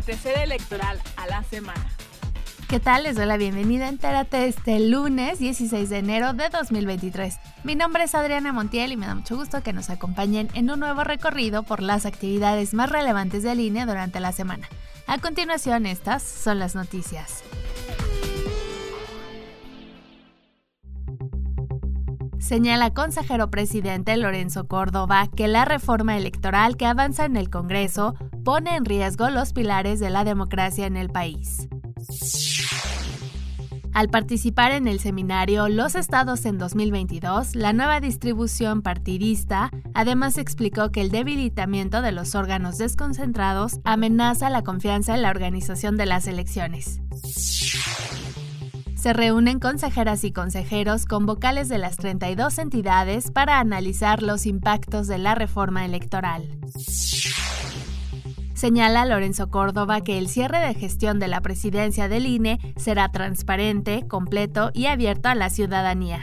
acontecer electoral a la semana. ¿Qué tal? Les doy la bienvenida a Entérate este lunes 16 de enero de 2023. Mi nombre es Adriana Montiel y me da mucho gusto que nos acompañen en un nuevo recorrido por las actividades más relevantes del INE durante la semana. A continuación, estas son las noticias. Señala consejero presidente Lorenzo Córdoba que la reforma electoral que avanza en el Congreso pone en riesgo los pilares de la democracia en el país. Al participar en el seminario Los Estados en 2022, la nueva distribución partidista además explicó que el debilitamiento de los órganos desconcentrados amenaza la confianza en la organización de las elecciones. Se reúnen consejeras y consejeros con vocales de las 32 entidades para analizar los impactos de la reforma electoral. Señala Lorenzo Córdoba que el cierre de gestión de la presidencia del INE será transparente, completo y abierto a la ciudadanía.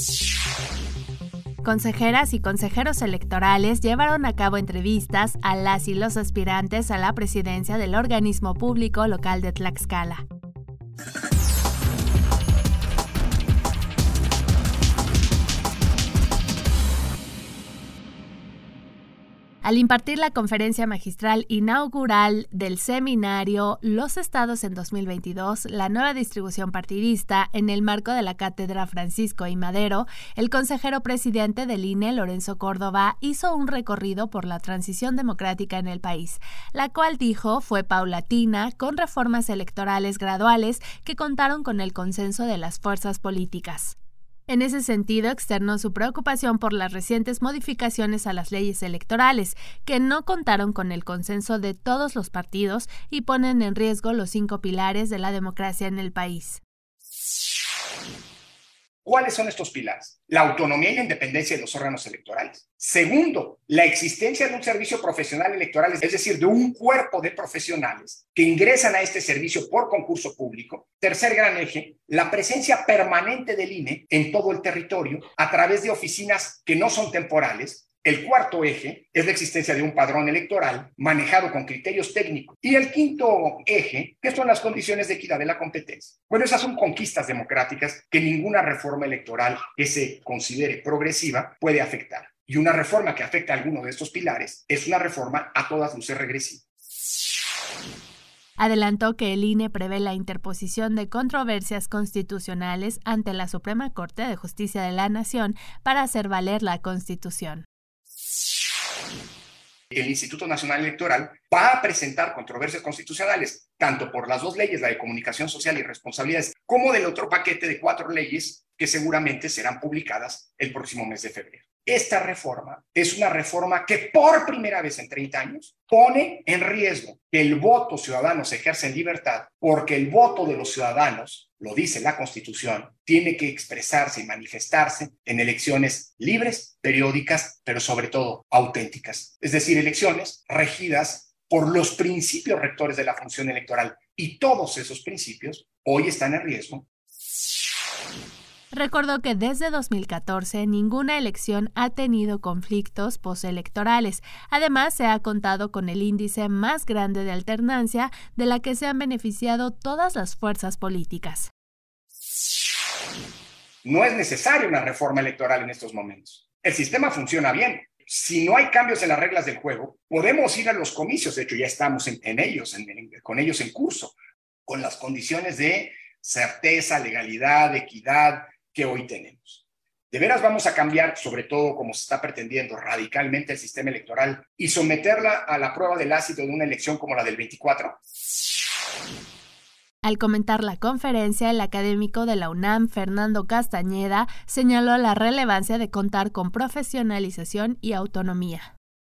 Consejeras y consejeros electorales llevaron a cabo entrevistas a las y los aspirantes a la presidencia del organismo público local de Tlaxcala. Al impartir la conferencia magistral inaugural del seminario Los Estados en 2022, la nueva distribución partidista, en el marco de la Cátedra Francisco I. Madero, el consejero presidente del INE, Lorenzo Córdoba, hizo un recorrido por la transición democrática en el país, la cual dijo fue paulatina, con reformas electorales graduales que contaron con el consenso de las fuerzas políticas. En ese sentido, externó su preocupación por las recientes modificaciones a las leyes electorales, que no contaron con el consenso de todos los partidos y ponen en riesgo los 5 pilares de la democracia en el país. ¿Cuáles son estos pilares? La autonomía y la independencia de los órganos electorales. Segundo, la existencia de un servicio profesional electoral, es decir, de un cuerpo de profesionales que ingresan a este servicio por concurso público. Tercer gran eje, la presencia permanente del INE en todo el territorio a través de oficinas que no son temporales. El cuarto eje es la existencia de un padrón electoral manejado con criterios técnicos. Y el quinto eje, que son las condiciones de equidad de la competencia. Bueno, esas son conquistas democráticas que ninguna reforma electoral que se considere progresiva puede afectar. Y una reforma que afecta a alguno de estos pilares es una reforma a todas luces regresiva. Adelantó que el INE prevé la interposición de controversias constitucionales ante la Suprema Corte de Justicia de la Nación para hacer valer la Constitución. El Instituto Nacional Electoral va a presentar controversias constitucionales, tanto por las dos leyes, la de comunicación social y responsabilidades, como del otro paquete de 4 leyes que seguramente serán publicadas el próximo mes de febrero. Esta reforma es una reforma que por primera vez en 30 años pone en riesgo que el voto ciudadano se ejerza en libertad, porque el voto de los ciudadanos, lo dice la Constitución, tiene que expresarse y manifestarse en elecciones libres, periódicas, pero sobre todo auténticas. Es decir, elecciones regidas por los principios rectores de la función electoral. Y todos esos principios hoy están en riesgo. Recordó que desde 2014 ninguna elección ha tenido conflictos postelectorales. Además, se ha contado con el índice más grande de alternancia de la que se han beneficiado todas las fuerzas políticas. No es necesaria una reforma electoral en estos momentos. El sistema funciona bien. Si no hay cambios en las reglas del juego, podemos ir a los comicios. De hecho, ya estamos con ellos en curso, con las condiciones de certeza, legalidad, equidad que hoy tenemos. ¿De veras vamos a cambiar, sobre todo como se está pretendiendo, radicalmente el sistema electoral y someterla a la prueba del ácido de una elección como la del 24? Al comentar la conferencia, el académico de la UNAM, Fernando Castañeda, señaló la relevancia de contar con profesionalización y autonomía.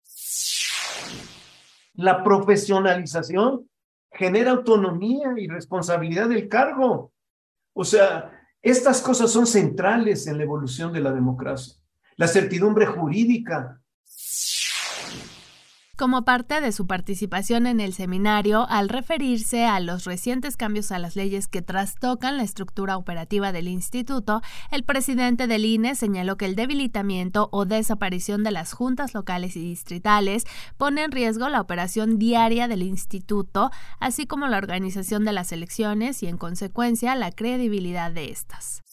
La profesionalización genera autonomía y responsabilidad del cargo. O sea, estas cosas son centrales en la evolución de la democracia. La certidumbre jurídica. Como parte de su participación en el seminario, al referirse a los recientes cambios a las leyes que trastocan la estructura operativa del instituto, el presidente del INE señaló que el debilitamiento o desaparición de las juntas locales y distritales pone en riesgo la operación diaria del instituto, así como la organización de las elecciones y, en consecuencia, la credibilidad de estas.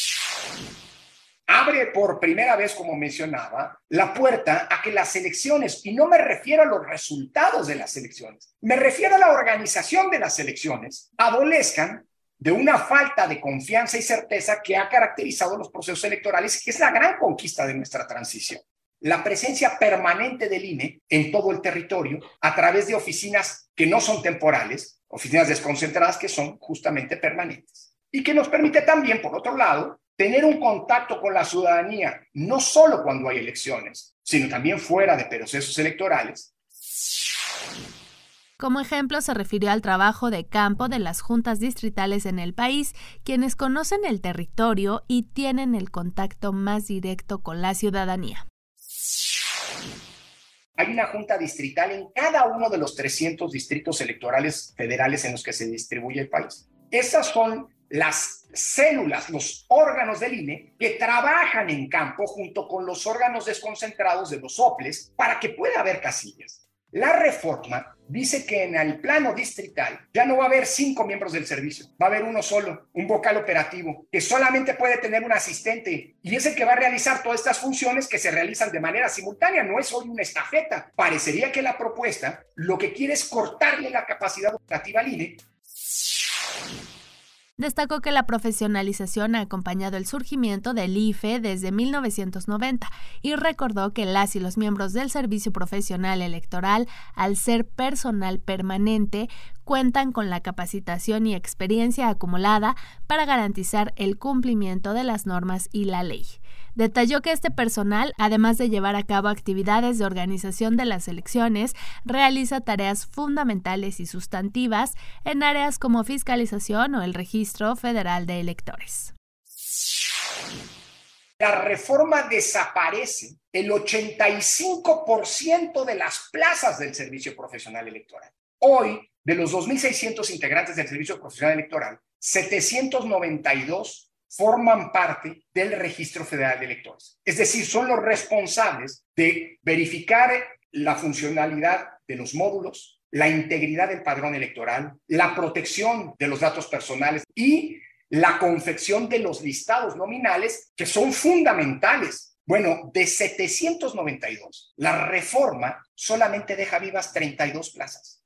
Abre por primera vez, como mencionaba, la puerta a que las elecciones, y no me refiero a los resultados de las elecciones, me refiero a la organización de las elecciones, adolezcan de una falta de confianza y certeza que ha caracterizado los procesos electorales, que es la gran conquista de nuestra transición. La presencia permanente del INE en todo el territorio a través de oficinas que no son temporales, oficinas desconcentradas que son justamente permanentes, y que nos permite también, por otro lado, tener un contacto con la ciudadanía, no solo cuando hay elecciones, sino también fuera de procesos electorales. Como ejemplo, se refirió al trabajo de campo de las juntas distritales en el país, quienes conocen el territorio y tienen el contacto más directo con la ciudadanía. Hay una junta distrital en cada uno de los 300 distritos electorales federales en los que se distribuye el país. Esas son las células, los órganos del INE que trabajan en campo junto con los órganos desconcentrados de los OPLES para que pueda haber casillas. La reforma dice que en el plano distrital ya no va a haber 5 miembros del servicio, va a haber uno solo, un vocal operativo, que solamente puede tener un asistente y es el que va a realizar todas estas funciones que se realizan de manera simultánea, no es hoy una estafeta. Parecería que la propuesta lo que quiere es cortarle la capacidad operativa al INE. Destacó que la profesionalización ha acompañado el surgimiento del IFE desde 1990 y recordó que las y los miembros del Servicio Profesional Electoral, al ser personal permanente, cuentan con la capacitación y experiencia acumulada para garantizar el cumplimiento de las normas y la ley. Detalló que este personal, además de llevar a cabo actividades de organización de las elecciones, realiza tareas fundamentales y sustantivas en áreas como fiscalización o el Registro Federal de Electores. La reforma desaparece el 85% de las plazas del Servicio Profesional Electoral. Hoy, de los 2.600 integrantes del Servicio Profesional Electoral, 792 forman parte del Registro Federal de Electores. Es decir, son los responsables de verificar la funcionalidad de los módulos, la integridad del padrón electoral, la protección de los datos personales y la confección de los listados nominales, que son fundamentales. Bueno, de 792, la reforma solamente deja vivas 32 plazas.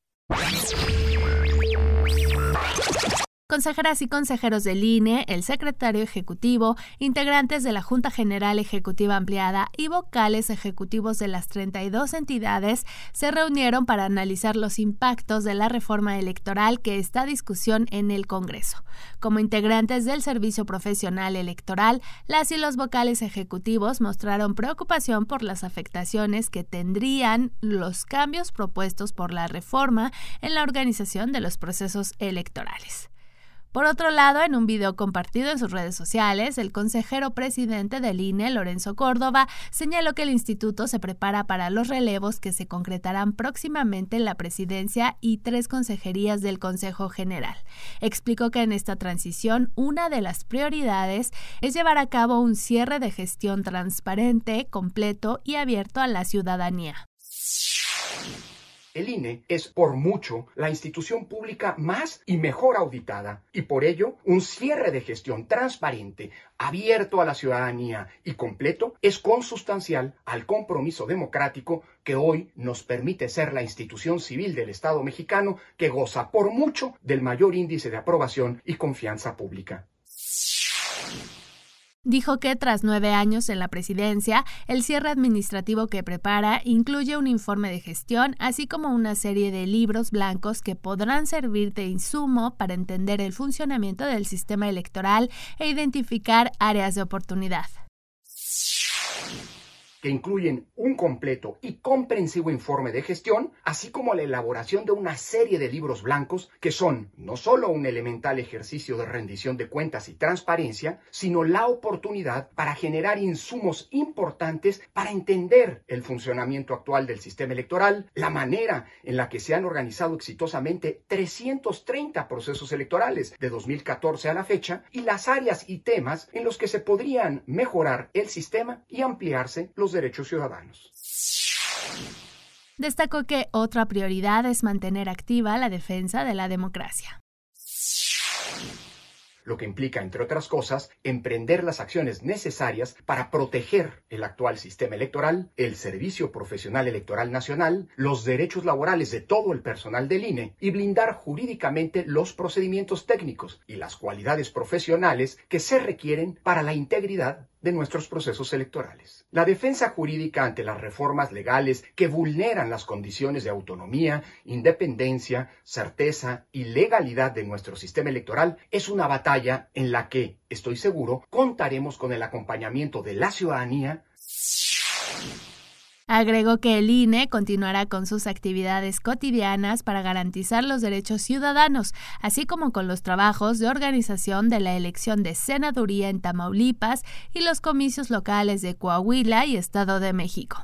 Consejeras y consejeros del INE, el secretario ejecutivo, integrantes de la Junta General Ejecutiva Ampliada y vocales ejecutivos de las 32 entidades se reunieron para analizar los impactos de la reforma electoral que está a discusión en el Congreso. Como integrantes del Servicio Profesional Electoral, las y los vocales ejecutivos mostraron preocupación por las afectaciones que tendrían los cambios propuestos por la reforma en la organización de los procesos electorales. Por otro lado, en un video compartido en sus redes sociales, el consejero presidente del INE, Lorenzo Córdoba, señaló que el instituto se prepara para los relevos que se concretarán próximamente en la presidencia y 3 consejerías del Consejo General. Explicó que en esta transición una de las prioridades es llevar a cabo un cierre de gestión transparente, completo y abierto a la ciudadanía. El INE es por mucho la institución pública más y mejor auditada y por ello un cierre de gestión transparente, abierto a la ciudadanía y completo es consustancial al compromiso democrático que hoy nos permite ser la institución civil del Estado mexicano que goza por mucho del mayor índice de aprobación y confianza pública. Dijo que tras 9 años en la presidencia, el cierre administrativo que prepara incluye un informe de gestión, así como una serie de libros blancos que podrán servir de insumo para entender el funcionamiento del sistema electoral e identificar áreas de oportunidad. que incluyen un completo y comprensivo informe de gestión, así como la elaboración de una serie de libros blancos que son no solo un elemental ejercicio de rendición de cuentas y transparencia, sino la oportunidad para generar insumos importantes para entender el funcionamiento actual del sistema electoral, la manera en la que se han organizado exitosamente 330 procesos electorales de 2014 a la fecha y las áreas y temas en los que se podrían mejorar el sistema y ampliarse los derechos ciudadanos. Destacó que otra prioridad es mantener activa la defensa de la democracia. Lo que implica, entre otras cosas, emprender las acciones necesarias para proteger el actual sistema electoral, el Servicio Profesional Electoral Nacional, los derechos laborales de todo el personal del INE y blindar jurídicamente los procedimientos técnicos y las cualidades profesionales que se requieren para la integridad de nuestros procesos electorales. La defensa jurídica ante las reformas legales que vulneran las condiciones de autonomía, independencia, certeza y legalidad de nuestro sistema electoral es una batalla en la que, estoy seguro, contaremos con el acompañamiento de la ciudadanía. Agregó que el INE continuará con sus actividades cotidianas para garantizar los derechos ciudadanos, así como con los trabajos de organización de la elección de senaduría en Tamaulipas y los comicios locales de Coahuila y Estado de México.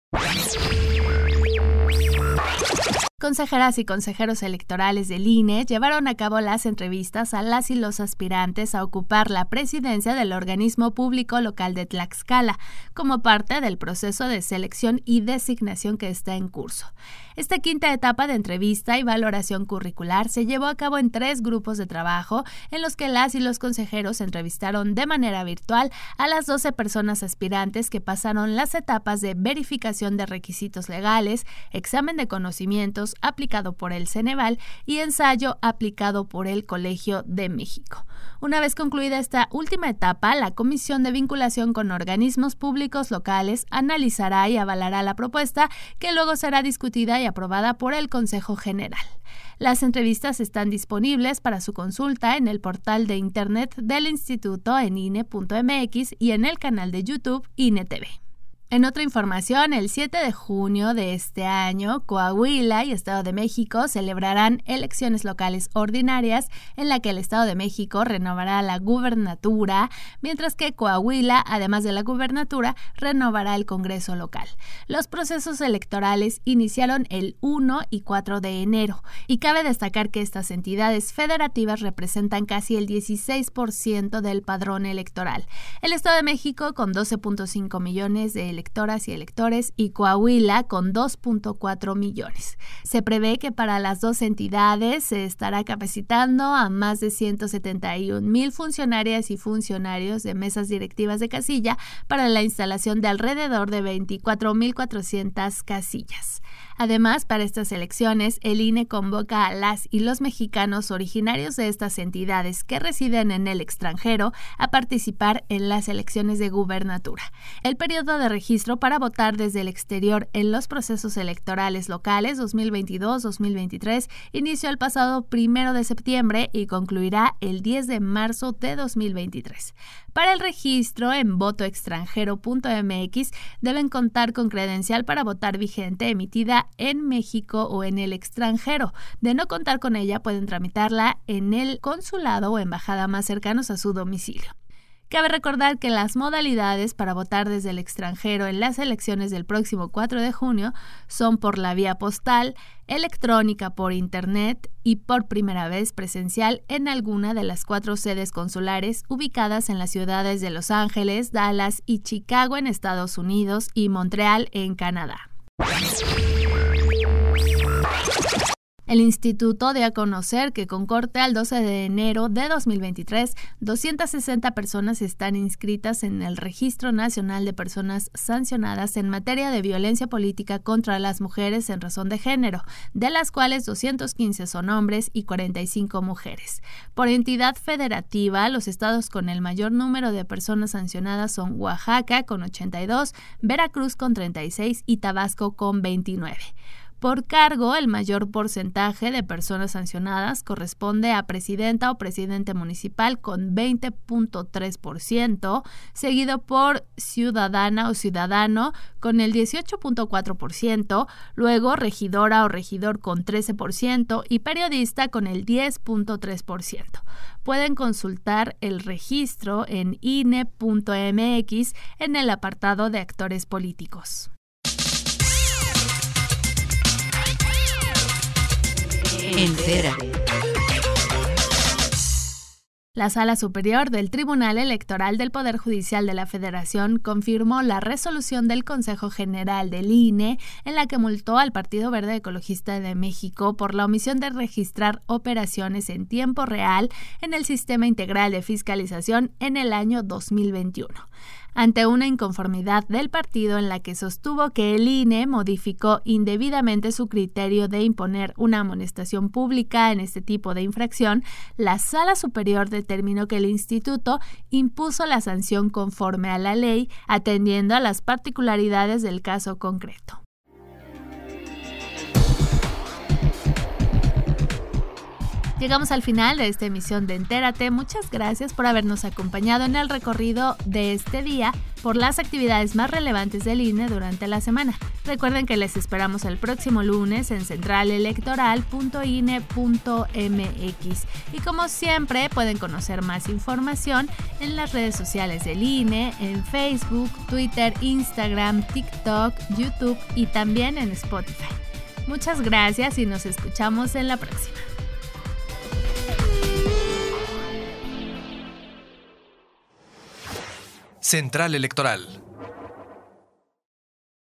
Consejeras y consejeros electorales del INE llevaron a cabo las entrevistas a las y los aspirantes a ocupar la presidencia del organismo público local de Tlaxcala, como parte del proceso de selección y designación que está en curso. Esta quinta etapa de entrevista y valoración curricular se llevó a cabo en 3 grupos de trabajo en los que las y los consejeros entrevistaron de manera virtual a las 12 personas aspirantes que pasaron las etapas de verificación de requisitos legales, examen de conocimientos aplicado por el Ceneval y ensayo aplicado por el Colegio de México. Una vez concluida esta última etapa, la Comisión de Vinculación con Organismos Públicos Locales analizará y avalará la propuesta que luego será discutida y aprobada por el Consejo General. Las entrevistas están disponibles para su consulta en el portal de internet del Instituto en INE.mx y en el canal de YouTube INE TV. En otra información, el 7 de junio de este año, Coahuila y Estado de México celebrarán elecciones locales ordinarias en la que el Estado de México renovará la gubernatura, mientras que Coahuila, además de la gubernatura, renovará el Congreso local. Los procesos electorales iniciaron el 1 y 4 de enero y cabe destacar que estas entidades federativas representan casi el 16% del padrón electoral. El Estado de México con 12.5 millones de electoras y electores y Coahuila con 2.4 millones. Se prevé que para las dos entidades se estará capacitando a más de 171,000 funcionarias y funcionarios de mesas directivas de casilla para la instalación de alrededor de 24,400 casillas. Además, para estas elecciones, el INE convoca a las y los mexicanos originarios de estas entidades que residen en el extranjero a participar en las elecciones de gubernatura. El periodo de registro para votar desde el exterior en los procesos electorales locales 2022-2023 inició el pasado 1 de septiembre y concluirá el 10 de marzo de 2023. Para el registro en votoextranjero.mx deben contar con credencial para votar vigente emitida en México o en el extranjero. De no contar con ella, pueden tramitarla en el consulado o embajada más cercanos a su domicilio. Cabe recordar que las modalidades para votar desde el extranjero en las elecciones del próximo 4 de junio son por la vía postal, electrónica por internet y por primera vez presencial en alguna de las 4 sedes consulares ubicadas en las ciudades de Los Ángeles, Dallas y Chicago en Estados Unidos y Montreal en Canadá. El instituto dio a conocer que con corte al 12 de enero de 2023, 260 personas están inscritas en el Registro Nacional de Personas Sancionadas en materia de violencia política contra las mujeres en razón de género, de las cuales 215 son hombres y 45 mujeres. Por entidad federativa, los estados con el mayor número de personas sancionadas son Oaxaca con 82, Veracruz con 36 y Tabasco con 29. Por cargo, el mayor porcentaje de personas sancionadas corresponde a presidenta o presidente municipal con 20.3%, seguido por ciudadana o ciudadano con el 18.4%, luego regidora o regidor con 13% y periodista con el 10.3%. Pueden consultar el registro en INE.mx en el apartado de actores políticos. Entera. La Sala Superior del Tribunal Electoral del Poder Judicial de la Federación confirmó la resolución del Consejo General del INE en la que multó al Partido Verde Ecologista de México por la omisión de registrar operaciones en tiempo real en el Sistema Integral de Fiscalización en el año 2021. Ante una inconformidad del partido en la que sostuvo que el INE modificó indebidamente su criterio de imponer una amonestación pública en este tipo de infracción, la Sala Superior determinó que el instituto impuso la sanción conforme a la ley, atendiendo a las particularidades del caso concreto. Llegamos al final de esta emisión de Entérate. Muchas gracias por habernos acompañado en el recorrido de este día por las actividades más relevantes del INE durante la semana. Recuerden que les esperamos el próximo lunes en centralelectoral.ine.mx. Y como siempre, pueden conocer más información en las redes sociales del INE, en Facebook, Twitter, Instagram, TikTok, YouTube y también en Spotify. Muchas gracias y nos escuchamos en la próxima. Central Electoral.